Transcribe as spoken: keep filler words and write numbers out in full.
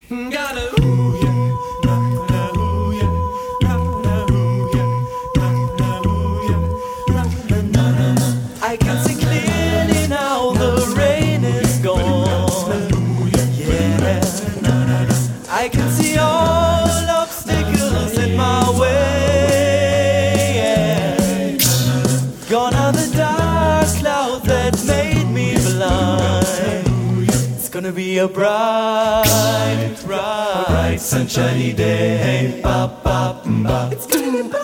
I can see clearly now the rain is gone. Yeah, I can see all obstacles in my way. Yeah. Gone are the dark clouds that made me blind. It's gonna be a bright, bright, bright sunshiny day. Ba, ba, ba. It's gonna be